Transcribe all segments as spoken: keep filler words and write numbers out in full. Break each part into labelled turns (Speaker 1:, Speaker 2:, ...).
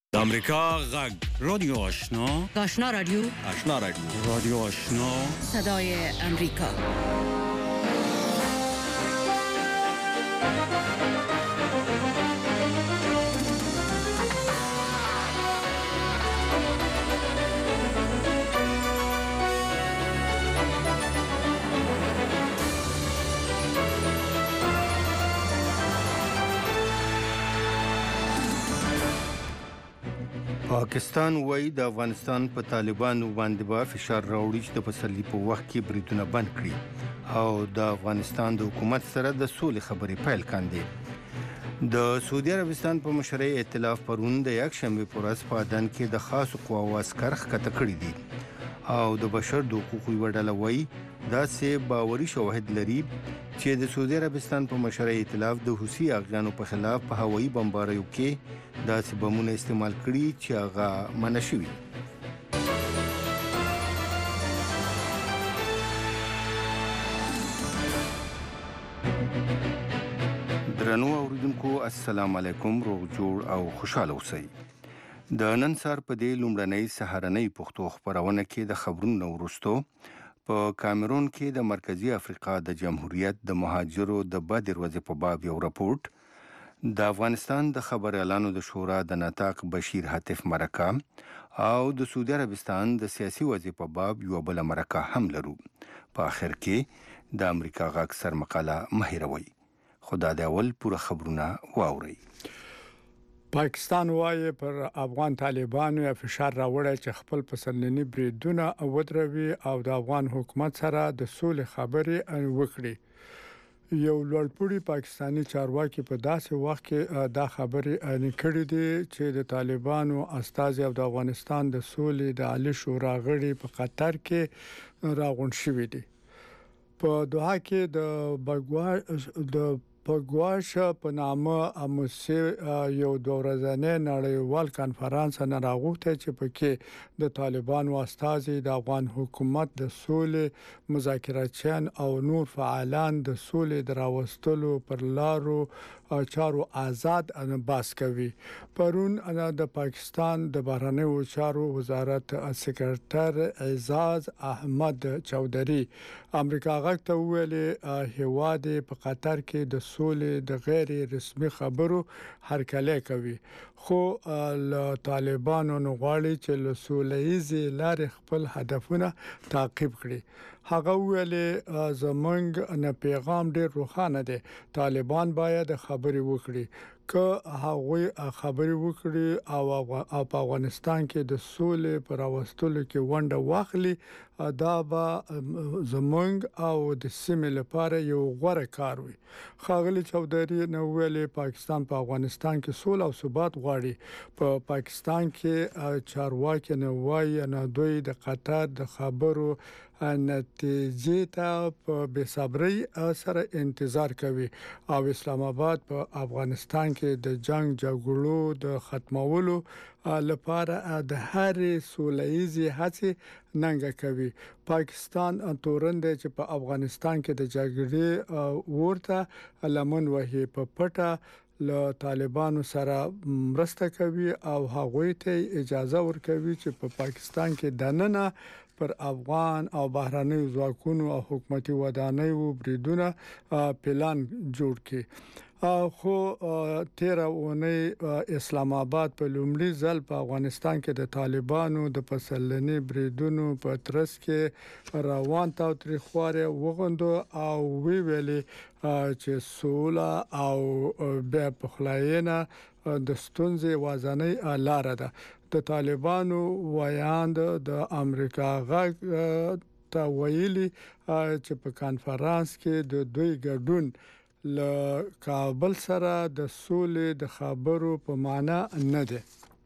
Speaker 1: د امریکا غږ رادیو آشنا
Speaker 2: آشنا رادیو
Speaker 1: آشنا رادیو رادیو آشنا
Speaker 2: صدای امریکا.
Speaker 3: پاکستان وایي د افغانستان په طالبانو باندې به فشار راوړي چې د پسرلي په وخت کې بریدونه بند کړي او د افغانستان د حکومت سره د سولې خبرې پیل کاندي. د سعودي عربستان په مشرۍ ائتلاف پرون د یکشنبې په ورځ په عدن کې د خاصو قواو عسکر ښکته کړي دي او د بشر د حقوقو یوه ډله وایي داسې باوري شواهد لري چې د سعودي عربستان په مشرۍ ائتلاف د حوثي اغیانو په خلاف په هوایي بمباریو کې داسې بمونه استعمال کړي چې هغه منع شوي. درنو اوریدونکو السلام علیکم، روغ جوړ او خوشاله اوسئ. د نن سهار په دې لومړنۍ سهارنۍ پښتو خپرونه کې د خبرونو وروستو په کامرون کې د مرکزی افریقا د جمهوریت د مهاجرو د بدې ورځې په باب یو راپورټ، د افغانستان د خبریالانو د شورا د نطاق بشیر هاتف مرکه او د سعودي عربستان د سیاسي وضع په باب یو بل مرکه هم لرو. په اخر کې د امریکا غږ سر مقاله مهیروي. خدا د اول پوره خبرونه واوري.
Speaker 4: پاکستان وایي پر افغان طالبانو یا فشار راوړی چې خپل پسرلني بریدونه ودروي او د افغان حکومت سره د سولې خبرې وکړي. یو لوړپوړي پاکستانی چارواکي په داسې وخت کې دا خبرې نکړې دي چې د طالبانو استازي او د افغانستان د سولې د عالی شورا غړي په قطر کې راغونډ شوي دي. په دوحه کې د بګوا د پګواش په نامه اموسي یو دوه ورځنی نړیوال کانفرنس نه راغوښته چې پکې د طالبانو استازي د افغان حکومت د سولې مذاکراتچیان او نور فعالان د سولې د راوستلو پر لارو چارو آزاد بحث کوي. پرون د پاکستان د بهرنیو چارو وزارت سکرټر اعزاز احمد چودھری امریکا غږ ته ویلي هیواد په قطر کې د سولې د غیر رسمي خبرو هرکلی کوي، خو له طالبانو غواړي چې له سوله‌ییزې لارې خپل هدفونه تعقیب کړي. هغه ویلي زمونږ نه پیغام ډیر روښانه دی، طالبان باید خبرې وکړي. که هغه خبرې وکړي او په افغانستان کې د سولې پر راوستلو کې ونډه واخلي، دا به زمونږ او د سیمې لپاره یو غوره کار وي. ښاغلي چودھری نو ویلي پاکستان په افغانستان کې سوله او ثبات غواړي. په پاکستان کې چارواکي نه وایي نه دوی د قطر د خبرو نتیجې ته په بېصبرۍ سره انتظار کوي او اسلام آباد په افغانستان کې د جنگ جګړو د ختمولو لپاره د هرې سوله‌ییزې هڅې ننګه کوي. پاکستان تورن دی چې په افغانستان کې د جګړې ورته لمن وهي، په پټه له طالبانو سره مرسته کوي او هغوی ته اجازه ورکوي چې په پاکستان کې دننه پر افغان او بهرنیو ځواکونو او حکومتي ودانیو بریدونه پلان جوړ کړي. خو تیر اونۍ اسلام آباد په لومړي ځل په افغانستان کې د طالبانو د پسرلني بریدونو په ترڅ کې روان تاوتریخوالي وغندو او وی ویلي چې سوله او بیا پخلاینه د ستونزې وازنۍ لار ده. د طالبانو ویاند د امریکا غږ ته ویلي چې په کانفرنس کې د دوی ګډون له کابل سره د سولې د خبرو په معنا نه دی.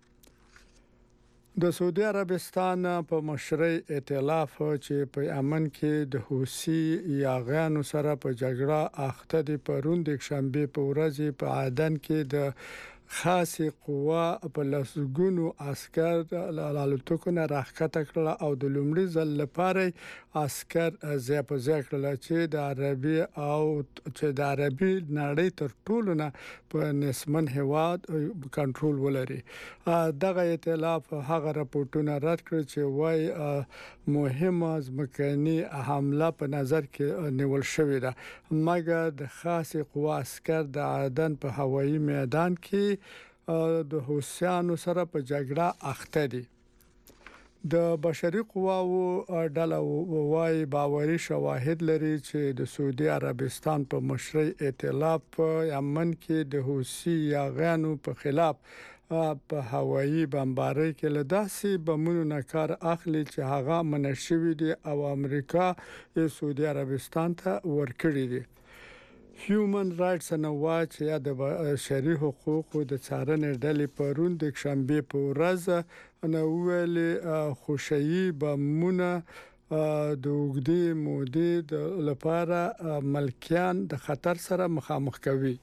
Speaker 4: د سعودي عربستان په مشرۍ ائتلاف چې په یمن کې د حوثي یاغیانو سره په جګړه اخته دي پرون د شنبه په ورځ په عدن کې د خاصه قوا په لسګونو عسكر له الوتکو نه راښکته کړل او د لومړي ځل لپاره عسكر ځای په ځای کړل چې د عربي او چې د عربي نړۍ تر ټولو نه په نسمن هواد کنټرول ولري. دغه ائتلاف هغه راپورټونه رد کړ چې وايي مهمه ځمکني حمله په نظر کې نیول شوې ده، مګر د خاصه قوا عسكر د عدن په هوایي میدان کې د حوثیانو سره په جګړه اخته دي. د بشري قواو ډله وايي باوري شواهد لري چې د سعودي عربستان په مشرۍ ائتلاف په یمن کې د حوثي یاغانو په خلاف په هوایي بمبارۍ کې له داسې بمونو نه کار اخلي چې هغه منشوي دي او امریکا یې سعودي عربستان ته ورکړي دي. هیومن رائټس نو واچ یا د بشري حقوقو د څارنې ډلې پرون د شنبه په ورځ نو ویل خوشي بمونه د وګړي مودې لپاره ملکیان د خطر سره مخامخ کوي.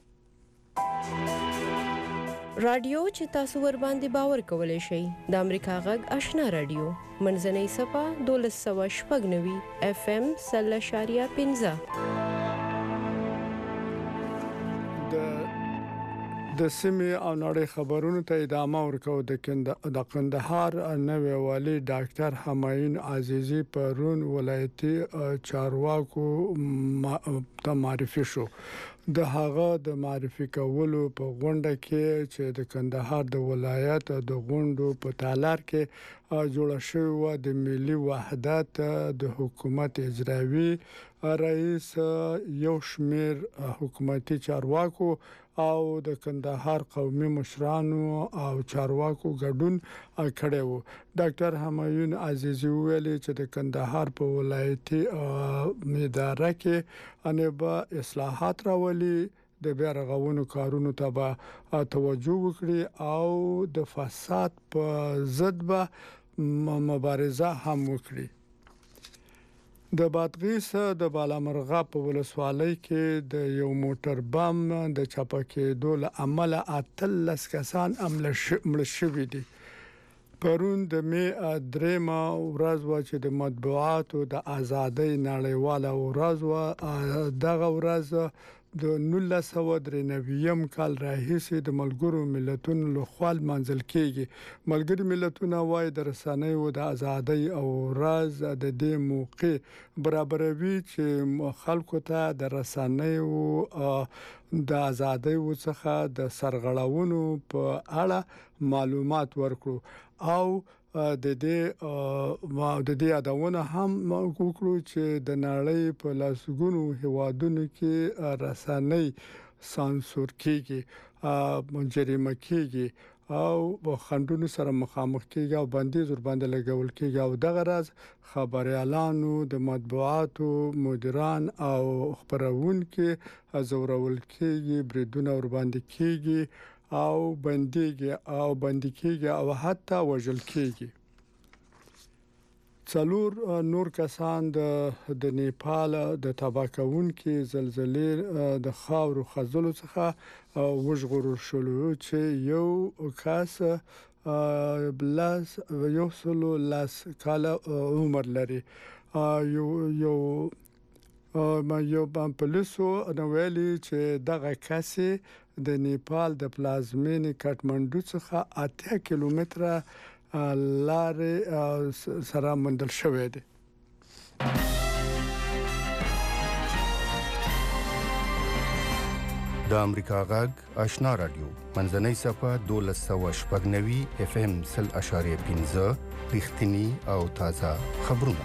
Speaker 5: رادیو چې تاسو ور باندې باور کولای شئ د امریکا غږ آشنا رادیو منځنۍ صفه دولس سوه شپږ نوي اف ام سل اشاریه پنځه.
Speaker 4: د سیمې او نړۍ خبرونو ته ادامه ورکو. د کندهار نوې والي ډاکټر همایون عزیزی پرون ولایتي چارواکو ته معرفي شو. د هغه د معرفي کولو په غونډه کې چې د کندهار د ولایت د غونډو په تالار کې جوړ شوی د ملي وحدت د حکومت اجرایي رئیس یو شمیر حکومتي چارواکو او د کندهار قومي مشرانو او چارواکو ګډون کړی وو. ډاکټر همایون عزیزی ویل چې د کندهار په ولایتي اداره کې انبا اصلاحات راولي، د بیا رغونو کارونو ته به توجه وکړي او د فساد په ضد به مبارزه هم وکړي. د بادغیس د بالامرغه په ولسوالۍ کې د یو موټر بم د چاپکېدو له امله اتلس کسان مړ شوي دي. پرون د می درېمه ورځ و چې د مطبوعاتو د ازادۍ نړیواله ورځ و. دغه ورځ د نولس سوه درې نوي کال راهیسې د ملګرو ملتونو لخوا منځل کېږي. ملګري ملتونه وايي د رسنیو د ازادۍ او ورځ د دې موقع برابروي چې خلکو ته د رسنیو د ازادۍ څخه د سرغړونو په اړه معلومات ورکړو او د دې د دې یادونه هم وکړو چې د نړۍ په لاسګونو هوادونو کې رسنۍ سانسور کیږي، جریمه کیږي او خندونو سره مخامخ کیږي او بندیز ور باندې لګول کیږي او دغه راز خبريالانو د مطبوعاتو مدیران او خبرونکو ازورول کیږي، بریدونه ور باندې کیږي او بنديږي او بنديږي او حتی وژل کیږي. څلور نور کسان د د نیپال د تباکونکو زلزلې د خاورو خزلو څخه وژغورل شول چې یو کس بلاس یو سلو لاس کاله عمر لري. یو یو ما یو بم پولیسو نو ویلي چې دغه کسي د نیپال د پلازمینې کټمنډو څخه اته کیلومتره لارې سره مندل شوې دي.
Speaker 3: د امریکا غږ آشنا رادیو منځنۍ صفه دولس سوه شپږ نوي اف ام سل اشاریه پنځه رښتینی او تازه خبرونه.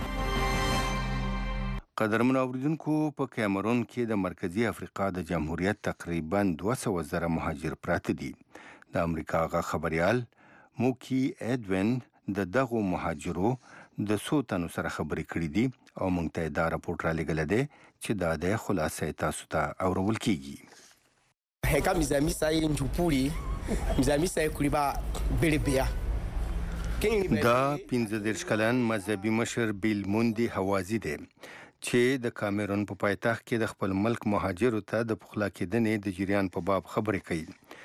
Speaker 3: قدرمن اوریدونکو، په کیمرون کې د مرکزی افریقا د جمهوریت تقریبا دوه سوه زره مهاجر پراته دي. د امریکا غږ خبريال موکی اډوین د دغو مهاجرو د څو تنو سره خبرې کړې دي او موږ ته دا راپورټ را لګل دی چې دا د خلاصې تاسو ته اورول کیږي.
Speaker 6: هکا مزامisa ili njupuli mzamisa kuliba belebea
Speaker 3: دا پنځه دېرش کلن مذهبي مشر بیل موندي حوازي دی چې د کامرون په پایتخت کې د خپل ملک مهاجرو ته د پخلا کېدنې د جریان په باب خبرې کوي.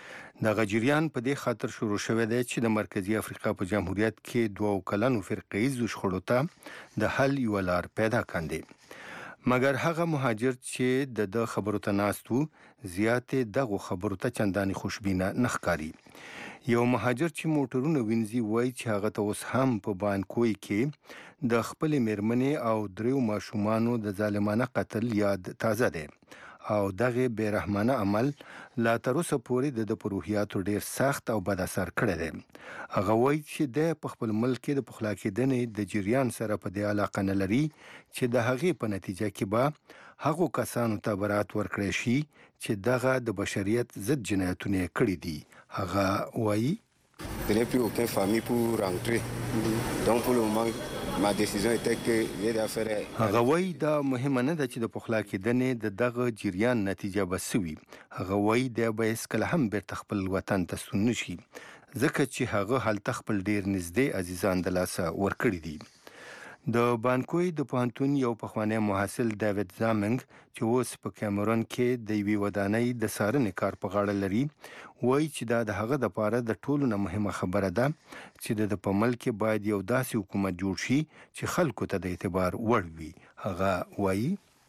Speaker 3: د غجریان په دې خاطر شروع شوی دی چې د مرکزی افریقا په جمهوریت کې دوه کلنو فرقیزو شخړو ته د حل یو لار پیدا کاندي مګر هغه مهاجر چې د د خبرو ته ناست وو زیاتې دغه خبرو ته چندانې خوشبینه نه ښکاري یو مهاجر چې موټرونه وینځي وایي چې هغه ته اوس هم په بانکوی کې د خپلې میرمنې او دریو ماشومانو د ظالمانه قتل یاد تازه دی او دغه بیرحمانه عمل لا تر اوسه پورې د پروحیاتو ډیر سخت او بد اثر کړی دی هغه وایي چې د په خپل ملک کې د پخلا کېدنې د جریان سره په دې علاقه نه لري چې د هغې په نتیجه کې به هغو کسانو ته برات ورکړی شي چې دغه د بشریت ضد جنایتونه کړي دي هغه وایي
Speaker 7: Je n'ai plus aucune famille pour rentrer. Donc pour le moment, ma décision était que j'ai d'affaire.
Speaker 3: هغه وایي دا مهمه نه ده چې د پخلا کېدنې د دغه جریان نتیجه به سوي هغه وایي دا به هیڅکله هم بیرته خپل وطن ته ستون نشي ځکه چې هغه هلته خپل ډیر نږدې عزیزان د لاسه ورکړي دي د بانکوی د پوهنتون یو پخوانی محصل ډیوډ زامنګ چې اوس په کیمرون کې د یوې ودانۍ د څارنې کار په غاړه لري وایي چې دا د هغه دپاره د ټولو نه مهمه خبره ده چې د په ملک کې باید یو داسې حکومت جوړ شي چې خلکو ته د اعتبار وړ وي هغه وایي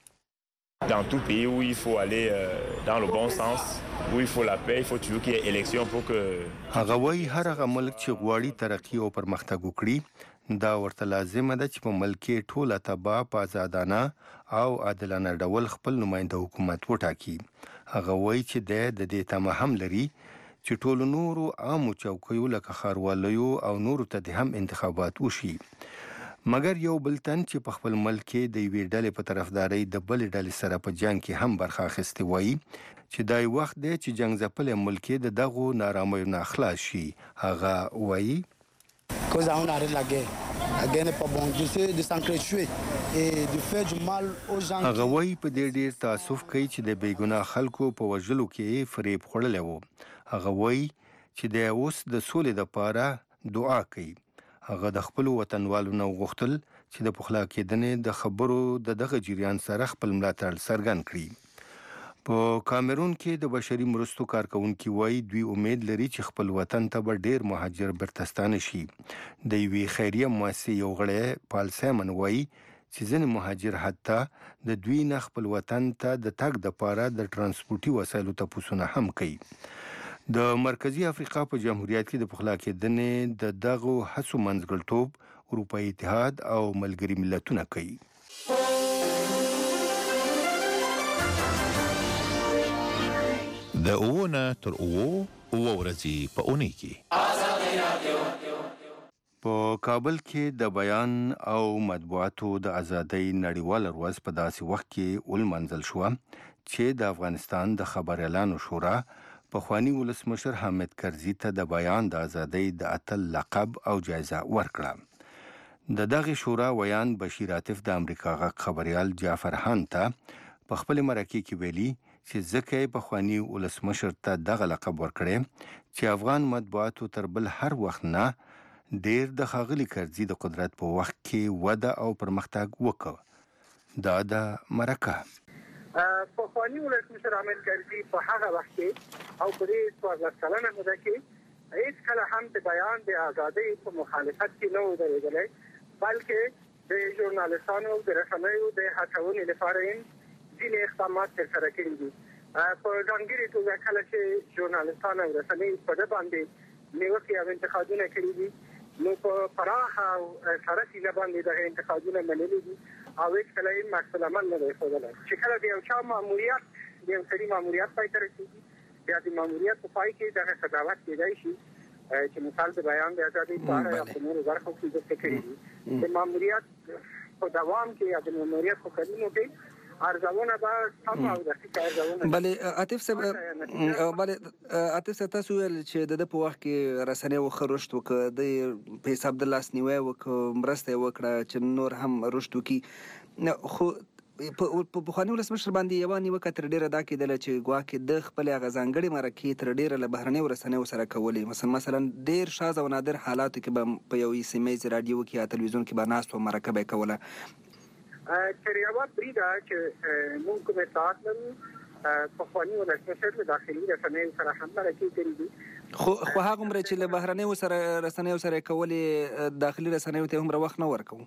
Speaker 8: Dans tout pays où il faut aller euh, dans le bon sens, où il faut la paix, il faut toujours qu'il y ait élection pour que...
Speaker 3: هغه وایي هر هغه ملک چې غواړي ترقي او پرمختګ وکړي دا ورته لازمه ده چې په ملک کې ټوله تباه په ازادانه او عادلانه ډول خپل نماینده حکومت وټاکي هغه وایي چې د دې تمه هم لري چې ټولو نورو عامو چوکیو لکه ښاروالیو او نورو ته د هم انتخابات وشي مګر یو بل تن چې په خپل ملک کې د یوې ډلې په طرفدارۍ د بلې ډلې سره په جنګ کې هم برخه اخیستې وایي چې دا یو وخت دی چې جنګ ځپلی ملک کې د دغو نارامیو نه خلاص شي هغه وایي
Speaker 6: Que nous allons arrêter la guerre. La guerre n'est pas bon. J'essaie de s'entretuer et de faire du mal aux gens.
Speaker 3: هغه وایي په دې ډیر تاسف کوي چې د بېګناه خلکو په وژلو کې فریب خوړلی و هغه وایي چې د اوس د سولې دپاره دعا کوي هغه د خپلو وطنوالو نه وغوښتل چې د پخلا کېدنې د خبرو د دغه جریان سره خپل ملاتړ څرګند کړي په کامرون کې د بشري مرستو کارکونکي وایي دوی امید لري چې خپل وطن ته به ډیر مهاجر بیرته ستانه شي د یوې خیریه مؤسسې یو غړی پال سیمن وایي چې ځینې مهاجر حتی د دوی نه خپل وطن ته د تګ دپاره د ترانسپورټي وسایلو تپوسونه هم کوي د مرکزی افریقا په جمهوریت کې د پخلا کېدنې د دغو هڅو منځګړیتوب اروپایي اتحاد او ملګري ملتونه کوي
Speaker 9: د اوونه تر اوو اوه ورځې په اونۍ کې
Speaker 3: په کابل کې د بیان او مطبوعاتو د ازادۍ نړیواله ورځ په داسې وخت کې ولمنځل شوه چې د افغانستان د خبریالانو شورا پخوانی ولسمشر حامد کرزي ته د بیان د ازادۍ د اتل لقب او جایزه ورکړه د دغه شورا ویان بشیر عاطف د امریکا غږ خبریال جعفر هان ته په خپل مرکه کې ویلي چې ځکه پخوانی ولسمشر ته دغه لقب ورکړي چې افغان مطبوعاتو تر بل هر وخت نه ډیر د ښاغلي کرزي د قدرت په وخت کې وده او پرمختګ وکړ دا د مرکه
Speaker 10: پخوانی ولسمشر حامد کرزي په هغه وخت کې او په دې څوارلس کلنه موده کې هیڅ کله هم د بیان د ازادۍ په مخالفت کې نه و درېدلی بلکې د ژورنالستانو د رسنیو د هڅونې لپاره یې ځینې اقدامات ترسره کړي دي په ځانګړې توګه کله چې ژورنالستان او رسنۍ په ده باندې نیوکې او انتقادونه کړي دي نو په پراخه او سړه سینه باندې دغه انتقادونه منلي دي او هیڅ کله یې مقصد عمل نه دی ښودلی چې کله د یو چا ماموریت د یو سړي ماموریت پای ته رسېږي بیا د ماموریت په پای کې دغه قضاوت کېدی شي چې مثال د بیان د ازادۍ په اړه یا په نورو برخو کې ذکر کړي دي د ماموریت په دوام کې یا د ماموریت په کلونو کې ارزونه به سم او دقیق ارزونه
Speaker 11: بلې عاطف صاحب بلې عاطف صاحب تاسو ویل چې د ده په وخت کې رسنیو ښه رشد وکړه د په حساب د لاسنیوی وکړه مرسته یې وکړه چې نور هم رشد وکړي خو په پخواني ولسمشر باندې یوه نیوکه تر ډېره دا کېدله چې ګواکې د خپلې هغه ځانګړې مرکې تر ډېره له بهرنیو رسنیو سره کولې مثلا مثلا ډېر شاز او نادر حالاتو کې به په یو سیمه ییز راډیو کې یا تلویزیون کې به ناست و مرکه به یې کوله
Speaker 10: تر یوه بریده چې موږ کوم اطلاعات لرو پخوانی ولسمشر د داخلي رسنیو سره هم مرکې کړي دي.
Speaker 11: خو خو هغه عمر چې له بهرنیو سره رسنیو سره کولې داخلي رسنیو ته هم وخت نه ورکوو.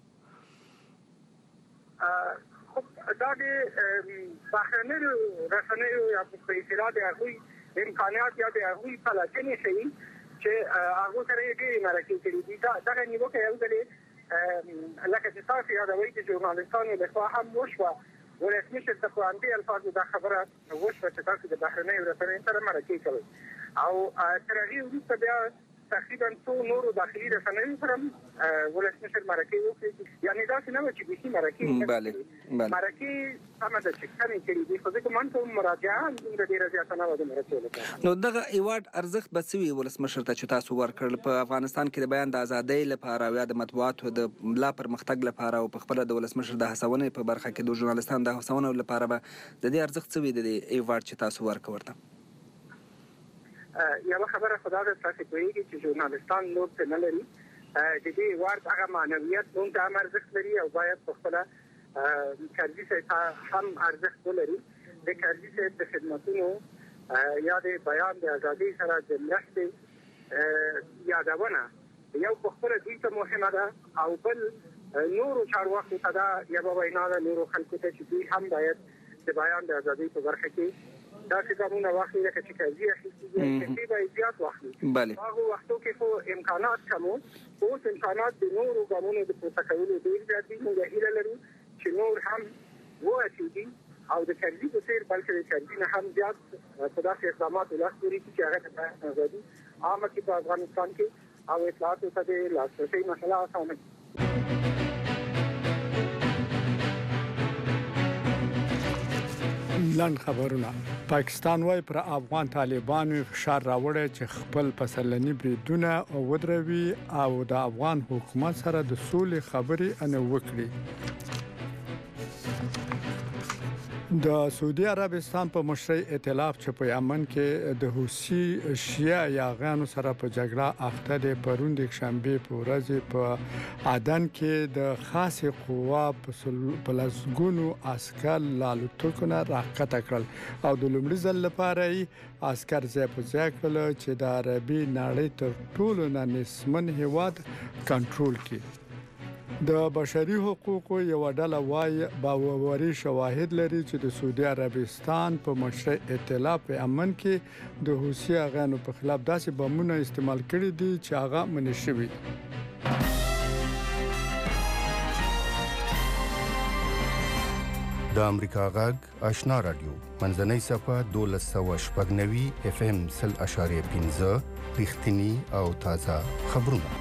Speaker 10: دا د بهرنیو رسنیو یا په اصطلاح د هغوی امکانات یا د هغوی پلټنې ښیي چې هغو سره یې ډېرې مرکې کړي دي. دغه نیوکه یو ځلې لکه چې تاسو یادوئ د ژورنالستانو لخوا هم وشوه. ولسمشر ته په همدې الفاظو دا خبره وشوه چې تاسو د بهرنیو رسنیو سره مرکې کوئ او تر هغې وروسته بیا تقریبا څو نورو داخلي رسنیو سره ولسمشر مرکې وکړي. یعنې داسې نه وه چې بیخي مرکې مرکې سمه ده چې کمې کړي دي، خو زه ګمان کوم مراجعه هم دومره ډېره زیاته نه وه د مرکو لپاره.
Speaker 11: نو دغه ایوارډ ارزښت به څه وي ولسمشر ته چې تاسو ورکړل په افغانستان کې د بیان د ازادۍ لپاره او یا د مطبوعاتو د لا پرمختګ لپاره او په خپله د ولسمشر د هڅونې په برخه کې د ژورنالستانو د هڅونو لپاره به د دې ارزښت څه وي د دې ایوارډ چې تاسو ورکړ ورته؟
Speaker 10: یوه خبره خو دا ده تاسې پوهېږي چې ژورنالستان نور څه نه لري. د دې ایوارډ هغه معنویت هم ته هم ارزښت لري او باید په خپله کرزي صاحب هم ارزښت ولري. د کرزي صاحب د خدمتونو یا د بیان د ازادۍ سره د مرستې یادونه یو په خپله دوی ته مهمه ده او بل نورو چارواکو ته دا یوه وینا ده نورو خلکو ته چې دوی هم باید د بیان د ازادۍ په برخه کې داسې ګامونه واخلي لکه چې کرزي اخیستي دي چې به یې زیات واخلي. په هغو وختو کې خو امکانات کم وو، اوس امکانات د نورو ګامونو د پورته کولو ډېر زیات دي. موږ هیله لرو چې نور هم وهڅېږي او د کرزي په څېر بلکې د کرزي نه هم زیات په داسې اقداماتو لاس پورې کړي چې هغه د بیان ازادي عامه کړي په افغانستان کې او اطلاعاتو ته د لاسرسۍ مسله اسانه کړي.
Speaker 4: لنډ خبرونه. پاکستان وايي پر افغان طالبانو فشار راوړی چې خپل پسرلني بریدونه ودروي او د افغان حکومت سره د سولې خبرې نه وکړي. د سعودي عربستان په مشرۍ ائتلاف چې په یمن کې د حوثي شیعه یاغانو سره په جګړه اخته دي پرون د شنبه په ورځ په عدن کې د خاصه قوا په لسګونو عسكر لالوتکونه راکته کړل او د لومړي ځل لپاره عسكر ځای په ځای کړل چې د عربي نړۍ تر ټولو نسمن هیواد کنټرول کړي. د بشري حقوقو یو ډله وايي باوري شواهد لري چې د سعودي عربستان په مشرع ائتلاف په امن کې د حوثي غانو په خلاف داسې بمونه استعمال کړي دي چې هغه منع شوي.
Speaker 3: د امریکا غږ آشنا رادیو منځنۍ صفه دولس سوه شپږ نوي اف ام سل اشاریه پنځه رښتینی او تازه خبرونه.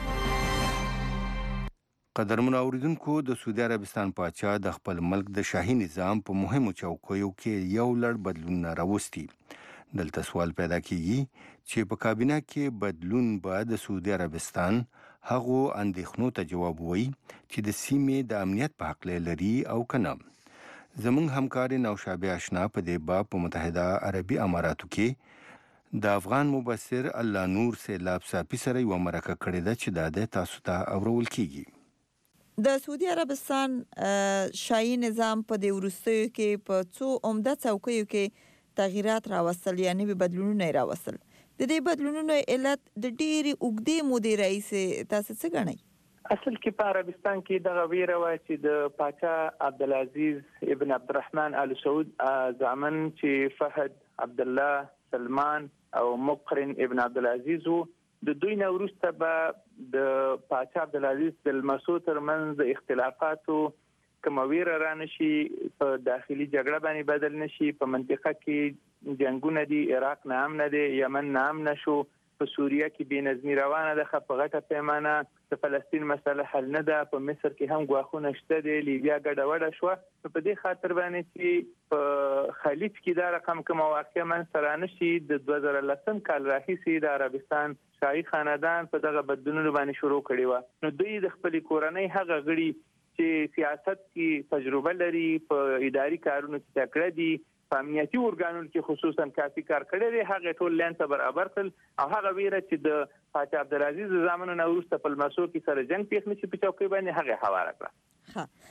Speaker 3: قدرمن اوریدونکو د سعودي عربستان پاچا د خپل ملک د شاهي نظام په مهمو چوکیو کې یو لړ بدلونونه راوستي. دلته سوال پیدا کیږي چې په کابینه کې بدلون به د سعودي عربستان هغو اندېښنو ته جواب وایي چې د سیمې د امنیت په حق لري او کنه. زموږ همکار نوشابه آشنا په دې باب په متحده عربي اماراتو کې د افغان مبصر الله نور سیلاب صافي سره یو مرکه کړې ده چې د تاسو ته اورول کیږي.
Speaker 12: د سعودي عربستان شاهي نظام په د وروستیو کې په څو عمده څوکیو کې تغییرات راوستل یا نوي بدلونونه راوستل. د دې بدلونونو علت د ډېرې اوږدې مودې راهیسې تاسو څه ګڼئ؟
Speaker 13: اصل کې په عربستان کې دغه ویره وه چې د پاچا عبدالعزیز ابن عبدالرحمن آل سعود زامن چې فهد، عبدالله، سلمان او مقرن ابن عبدالعزیز وو، د دوی نه وروسته به د پاچا عبدالعزیز د لمسو ترمنځ د اختلافاتو کومه ویره رانشي، په داخلي جګړه باندې بدل نشي، په منطقه کې جنګونه دي، عراق نه امنه دی، یمن نه امنه شو، په سوریه کې بې نظمي روانه ده، په غټه پیمانه د فلسطین مسله حل نه ده، په مصر کې هم ګواښونه شته دي، لیبیا ګډه وډه شوه. نو په دې خاطر باندې چې په خلیج کې دا رقم کومه واقعه منځته رانشي، د دوه زره لسم کال راهیسې د عربستان شاهي خاندان په دغه بدلونونو باندې شروع کړي وه. نو دوی د خپلې کورنۍ هغه غړي چې سیاست کې تجربه لري، په اداري کارونو کې تکړه دي، په امنیتي ارګانونو کې خصوصا کافي کار کړی دی، هغه ټول لاین ته برابر کړل او هغه ویره چې د پاچا عبدالعزیز زامنو نه وروسته په لمسو کې سره جنګ پیښ نه شي په چوکۍ باندې هغه هواره کړه.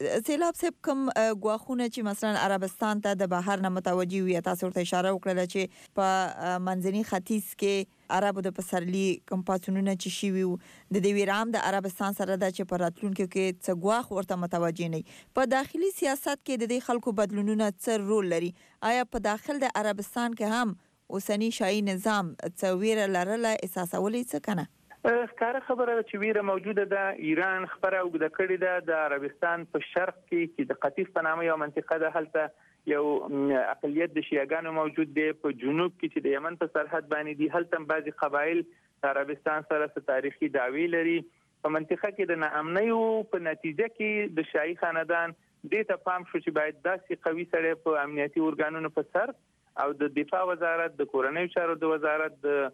Speaker 12: سیلاب صاحب کوم غواخونه چې مثلا عربستان ته د بهر نه متوجي وي، تاسو ورته اشاره وکړه چې په منځني ختیځ کې عربو د پسرلي کوم پاتونونه چې شي وي د دې ویرام د عربستان سره د چې په راتلونکو کې څه غواخ ورته متوجي نه په داخلي سیاست کې د دې خلکو بدلونونه څه رول لري؟ آیا په داخل د عربستان کې هم اوسنی شاهي نظام څه ویره لرله احساسولې څه کنه؟
Speaker 13: ښکاره خبره چې ویره موجوده ده. ایران خبره وګړه کړې ده د عربستان په شرق کې چې د قطیف په نامه یو منطقه ده، هلته یو اقلیت د شیعاګانو موجود دی. په جنوب کې چې د یمن په سرحد باندې دي، هلته بعضي قبایل د عربستان سره تاریخي دعوی لري. په منطقه کې د ناامنیو په نتیجه کې د شاهي خاندان دې ته پام شو چې باید داسې قوي سره په امنیتي ارګانونو په سر او د دفاع وزارت، د کورنیو چارو د وزارت، د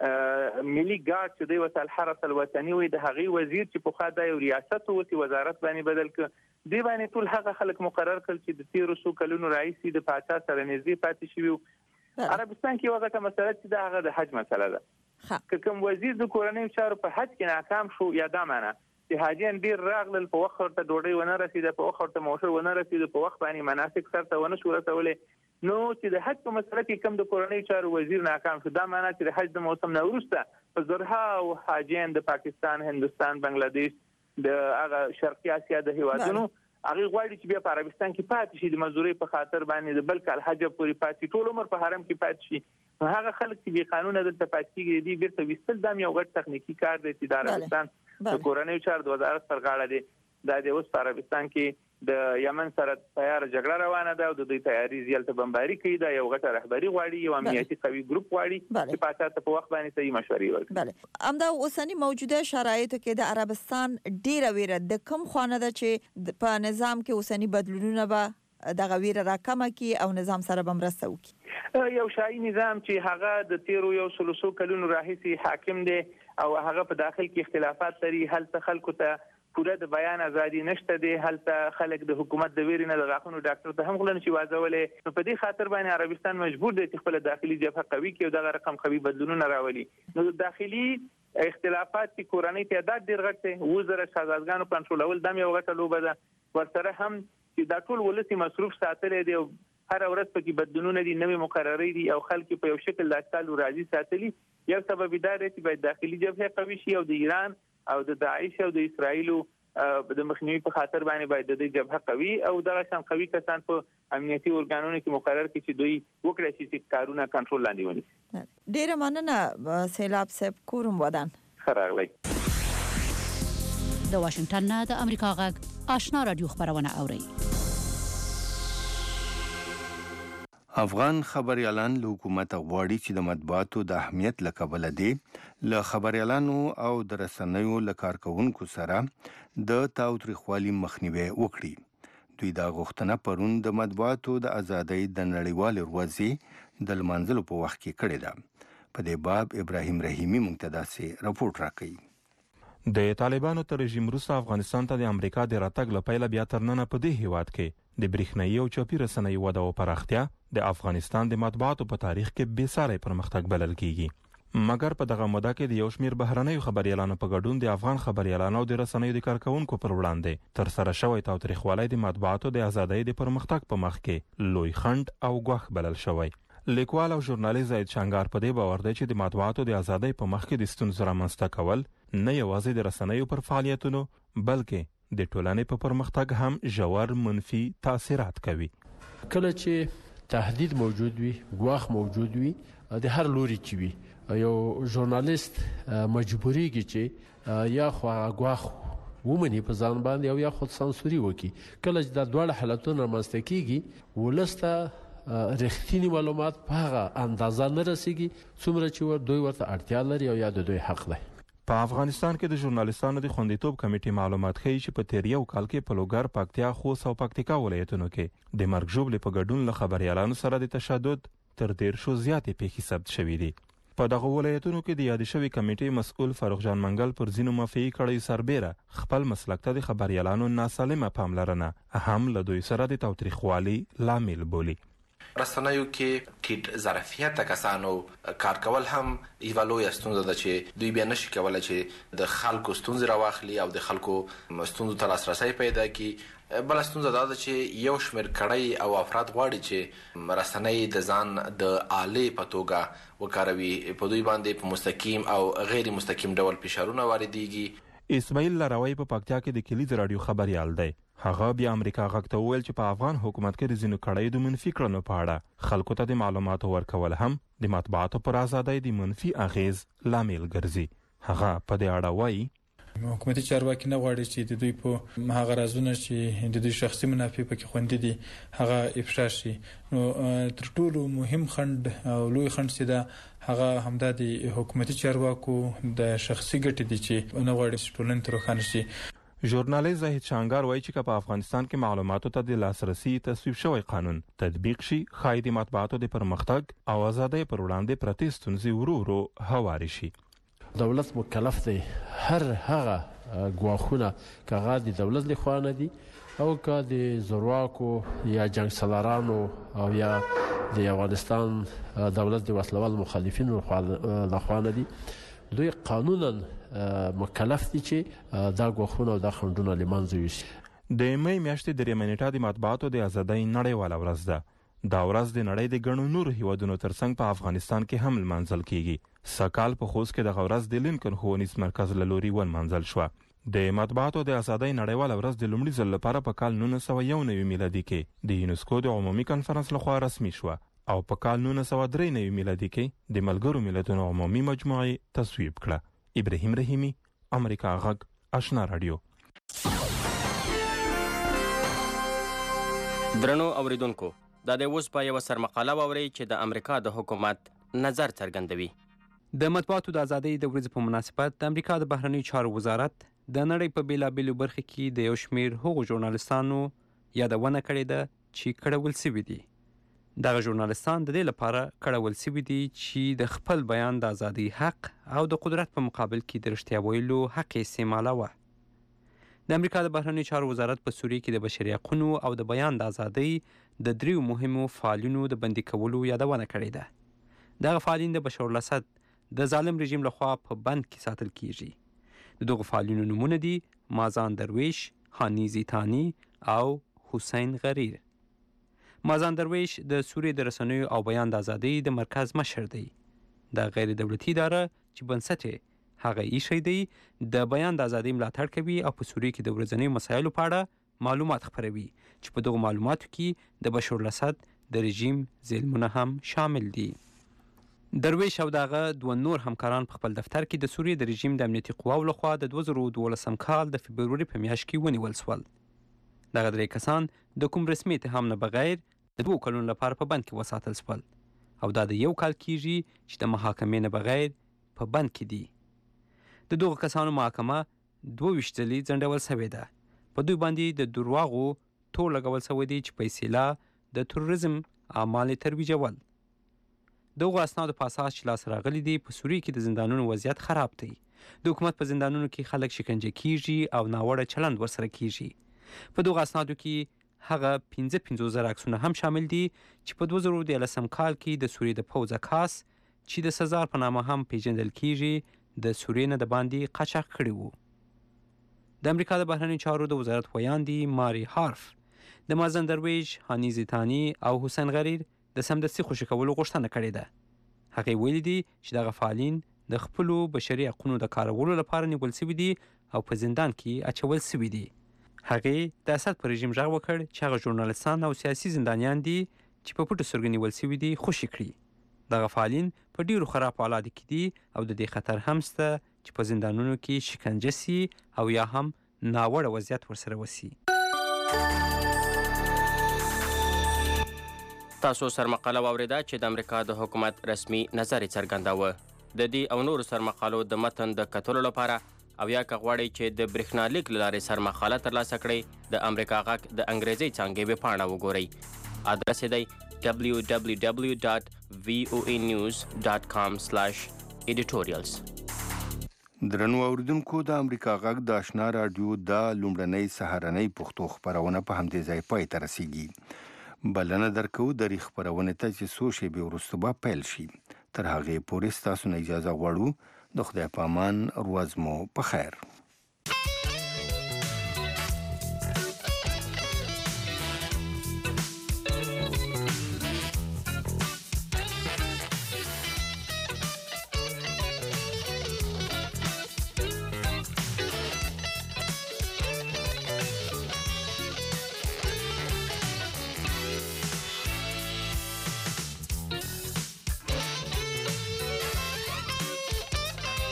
Speaker 13: ملي ګارد چې د وسایل حرس الوطني وي د هغې وزیر چې په خوا د یو ریاست او وزارت باندې بدل ک دی باندې ټول هغه خلک مقرر کړل چې د تیرو څو کلونو راهیسې د پاچا سره نږدې پاتې شوي. عربستان کې یو غټه مسله چې د هغه د حج مسله ده. که کوم وزیر د کورنیو چارو په حج کې ناکام شو، یا دا معنی چې حاجیان ډیر راغلل، په وخت ورته ډوډۍ ونه رسیده، په وخت ورته موشر ونه رسیده، په وخت باندې مناسک سرته ونه شو رسولی، نو چې د حج په مسله کې کوم د کورنیو چارو وزیر ناکام شو، دا معنی چې د حج د موسم نه وروسته په زرهاو حاجیان د پاکستان، هندوستان، بنگلاديش، د هغه شرقي اسیا د هیوادونو هغه غواړي چې بیا په عربستان کې پاتې شي، د مزدوري په خاطر باندې د بل کال حج پورې پاتې ټول عمر په حرم کې پاتې شي. هغه خلک چې بې قانونه دلته پاتې کېږي دي بیرته ویستل دا یو غټ تخنیکي کار دی چې د عربستان د کورنیو چارو د وزارت پر غاړه دی. دا د اوس په عربستان کې د یمن سره تیار جګړه روانه ده او د دوی تیاری زیالته بمباري کوي. دا یو غټه رهبری غواړي، یو امنیتي قوي ګروپ غواړي چې پاچا ته په وخت باندې صحیح مشورې ورکړي.
Speaker 12: بله، همدا اوسنی موجوده شرایطو کې د عربستان ډیره ویره د کوم خوانه ده چې په نظام کې اوسنی بدلونونه به دغه ویره راکمه کی او نظام سره به مرسته وکړي.
Speaker 13: یو شاهي نظام چې هغه د تیرو یو سلسو کلونو راهیسې حاکم دی او هغه په داخل کې اختلافات لري، هلته خلکو ته پوره د بیان ازادي نشته دی، هلته خلک د حکومت د ویرې نه د غاښونو ډاکټر ته هم غوله نشي واځولی. نو په دې خاطر باندې عربستان مجبور دی چې خپله داخلي جبهه قوي کړي او دغه رقم قوي بدلونونه راولي. نو د داخلي اختلافات چې کورنۍ تعداد ډېر غټ دی، اووه زره شهزادګانو کنټرولول دا هم یوه غټه لوبه ده. ورسره هم چې دا ټول ولس مصروف ساتلی دی او هر ورځ پکې بدلونونه دي، نوې مقررې دي او خلک په یو شکل د اټکالو راضي ساتلي. یو سبب دا دی چې باید داخلي جبهه قوي شي او د ایران او د داعش او د اسرائیلو د مخنیوي په خاطر باندې باید د دې جبهه قوي او دغه شان قوي کسان په امنیتي ارګانونو کې مقرر کړي چې دوی وکړي چې کارونه کنټرول لاندې ونیسي.
Speaker 12: ډیره مننه سیلاب صاحب، کوم ودان
Speaker 13: ښه راغلی.
Speaker 2: د واشنگټن نه د امریکا غږ آشنا رادیو خبرونه اوري.
Speaker 3: افغان خبريالان له حکومت غواړي چې د مطبوعاتو د اهمیت له کبله دي له خبريالانو او د رسنیو له کارکونکو سره د تاوتریخوالي مخنیوي وکړي. دوی دا غوښتنه پرون د مطبوعاتو د ازادۍ د نړیوال ورځې د لمانځلو په وخت کې کړې ده. په دې باب ابراهیم رحیمی موږ ته داسې راپورټ راکړي.
Speaker 14: د طالبانو تر رژیم وروسته افغانستان ته د امریکا د راتګ له پیله بیا تر ننه په دې هیواد کې د برېښنايي او چاپي رسنیو وده او پراختیا د افغانستان د مطبوعاتو په تاریخ کې بېساری پرمختګ بلل کیږي. مګر په دغه موده کې د یو شمېر بهرنیو خبريالانو په ګډون د افغان خبريالانو او د رسنیو د کارکونکو پر وړاندې تر سره شوی تاوتریخوالی د مطبوعاتو د ازادۍ د پرمختګ په مخ کې لوی خنډ او ګواښ بلل شوی. لیکوال او ژورنالیست زید شنګار په دې باور دی چې د مطبوعاتو د ازادۍ په مخ کې د ستونزو رامنځته کول نه یوازې د رسنیو پر فعالیتونو بلکې د ټولنې په پرمختګ هم ژور منفي تاثیرات کوي.
Speaker 15: کله چې تهدید موجود وي، ګواښ موجود وي، د هر لوري چې وي، یو ژورنالیست مجبوریږي چې یا خو ګواښ ومني په ځان باندې او یا خود سانسوري وکړي. کله چې دا دواړه حالتونه رامنځته کیږي ولسته رښتینی معلومات په هغه اندازه نه رسیږي څومره چې دوی ورته اړتیا لري او یا د دوی حق دی.
Speaker 14: په افغانستان کې د ژورنالیستانو د خوندیتوب کمیټې معلومات ښیي چې په تیر یو کال کې په لوګر، پکتیا، خوست او پکتیکا ولایتونو کې د مرګ ژوبلې په ګډون له خبريالانو سره د تشدد تر دیرشو زیاتې پیښې ثبت شوې دي. په دغه ولایتونو کې د یاد شوی کمیټې مسؤل فاروق جان منګل پر ځینو مافیایي کړیو سربېره خپل مسلک ته د خبريالانو ناسالمه پاملرنه هم له دوی سره د تاوتریخوالي لامل بولي.
Speaker 16: رسنیو کې ټیټ ظرفیت کسانو کار کول هم یو لوی ستونزه ده چې دوی بیا نشي کولای چې د خلکو ستونزې راواخلي او د خلکو ستونزو ته لاسرسی پیدا کړي. بل ستونزه دا ده چې یو شمېر کړۍ او افراد غواړي چې رسنۍ د ځان د آلې په توګه وکاروي، په دوی باندې په مستقیم او غیر مستقیم ډول فشارونه واردېږي.
Speaker 14: اسماعیل لاروی په پکتیا کې د کلیز رادیو خبريال دی. هغه بیا امریکا غږ ته وویل چې په افغان حکومت کې د ځینو کړیو د منفي کړنو په اړه خلکو ته د معلوماتو ورکول هم د مطبوعاتو پر ازادۍ د منفي اغیز لامل ګرځي. هغه په دې اړه وایي
Speaker 17: حکومتي چارواکي نه غواړي چې د دوی په هغه رازونه چې د دوی شخصي منافع پکې خوندي دي هغه افشا شي. نو تر ټولو مهم خند او لوی خند چې دا هغه همدا د حکومتي چارواکو د شخصي ګټې دي چې نه غواړي چې ټولنې ته روښانه شي.
Speaker 14: ژورنالیست زاهد شانګار وایي چې په افغانستان کې معلوماتو ته د لاسرسي تصویب شوی قانون تطبیق شي، ښایي د مطبوعاتو د پرمختګ او ازادۍ پر وړاندې پرتې ستونزې ورو ورو هوارې شي.
Speaker 15: دولت مکلف دی هر هغه ګواښونه کاغه د دولت لخوا نه دي او کا د زورواکو یا جنگ سالارانو او یا د افغانستان دولت د وسلوال مخالفینو لخوا نه دي، دوی قانونا مکلف دي چې دا ګواښونه او دا خنډونه لمنځه یوسي.
Speaker 14: د مې میاشتې درېیمه نیټه د مطبوعاتو د ازادۍ نړیواله ورځ ده. دا ورځ د نړۍ د ګڼو نورو هیوادونو ترڅنګ په افغانستان کې هم لمانځل کیږي. سکال په خوست کې د ورځ د لینکن ښوونیز مرکز له لوري ولمانځل شوه. د مطبوعاتو د ازادۍ نړیواله ورځ د لومړي ځل لپاره په کال نولس سوه یو نوي میلادي کې د یونسکو د عمومي کنفرانس لخوا رسمي شوه او په کال نولس سوه درې نوي میلادي کې د ملګرو ملتونو عمومي مجموعې تصویب کړه. ابراهیم رحیمی، امریکا غږ، آشنا رادیو.
Speaker 18: درنو اوریدونکو، دا د اوس په یو سرمقاله ووري چې د امریکا د حکومت نظر څرګندوي.
Speaker 19: د مطبوعاتو د ازادۍ د ورځې په مناسبت د امریکا د بهرنیو چارو وزارت د نړۍ په بیلابیلو برخو کې د یو شمېر هغو ژورنالستانو یادونه کړې ده چې کړول شوي دي. دغه ژورنالستان د دې لپاره کړول شوي دي چې د خپل بیان د ازادۍ حق او د قدرت په مقابل کې د رښتیا ویلو حق استعمالوه. د امریکا د بهرنیو چارو وزارت په سوریه کې د بشري حقونو او د بیان د ازادۍ د دریو مهمو فعالینو د بندي کولو یادونه کړې ده. دغه فعالین د بشار الاسد د ظالم رژیم لخوا په بند کې ساتل کیږي. د دغو فعالینو نومونه دي مازان درویش، هانی زیتانی او حسین غریر. مازان درویش د سوریې د رسنیو او بیان د ازادۍ د مرکز مشر دی. د غیر دولتي اداره چې بنسټ یې هغه ایښی دی د بیان د ازادۍ ملاتړ کوي او په سوریې کې د ورځنیو مسایلو په اړه معلومات خپروي چې په دغو معلوماتو کې د بشار الاسد د رژیم ظلمونه هم شامل دي. درویش او دغه دوه نور همکاران په خپل دفتر کې د سوریې د رژیم د امنیتي قواو لخوا د دوه زره دولسم کال د فبروري په میاشت کې ونیول شول. دغه درې کسان د کوم رسمي اتهام نه بغیر د دوه کلونو لپاره په بند کې وساتل شول او دا د یو کال کېږي چې د محاکمې نه بغیر په بند کې دي. د دغو کسانو محاکمه دوه ویشت ځلې ځنډول شوې ده. په دوی باندې د درواغو تور لګول شوی دی چې په اصطلاح د تروریزم اعمال ترویجول. دغو اسنادو په اساس چې لاس راغلي دي په سوریې کې د زندانونو وضعیت خراب دی. د حکومت په زندانونو کې خلک شکنجه کیږي او ناوړه چلند ورسره کیږي. په دغو اسنادو کې هغه پنځه پنځوس زره عکسونه هم شامل دي چې په دوه زره دیارلسم کال کې د سوریې د پوځ عکاس چې د سزار په نامه هم پیژندل کیږي د سوریې نه د باندې قاچاق کړي وو. د امریکا د بهرنیو چارو د وزارت ویاندې ماری هارف د مازن درویش، هانی زیتانی او حسین غریر د سمدستي خوشي کولو غوښتنه کړې ده. هغې ویلي دي چې دغه فعالین د خپلو بشري حقونو د کارولو لپاره نیول شوي دي او په زندان کې اچول شوي دي. هغې د اسد پر رژیم غږ وکړ چې هغه ژورنالستان او سیاسي زندانیان دي چې په پټو سترګو نیول شوي دي خوشي کړي. دغه فعالین په ډیرو خراب حالاتو کې دي او د دې خطر هم شته چې په زندانونو کې شکنجه سي او یا هم ناوړه وضعیت ورسره وسي.
Speaker 18: تاسو سرمقاله واوریده چې د امریکا د حکومت رسمي نظر څرګنداوه. د دې او نورو سرمقالو د متن د کتلو لپاره او یا که غواړئ چې د برېښنالیک له لارې سرمقاله ترلاسه کړئ د امریکا غږ د انګریزي څانګې ویبپاڼه وګورئ. ادرس یې دی دبلیو دبلیو دبلیو ډاټ وی او ای نیوز ډاټ کام سلاش ایډیټوریالز.
Speaker 3: درنو اوریدونکو، د امریکا غږ د آشنا رادیو د لومړنۍ سهارنۍ پښتو خپرونه په همدې ځای پای ته رسیږي. بلنه درکو د ریخ خبرونه ته چې څو شېبې وروسته به پیل شي. تر هغې پورې ستاسو نه اجازه غواړو. د خدای په امان، ورځ مو په خیر.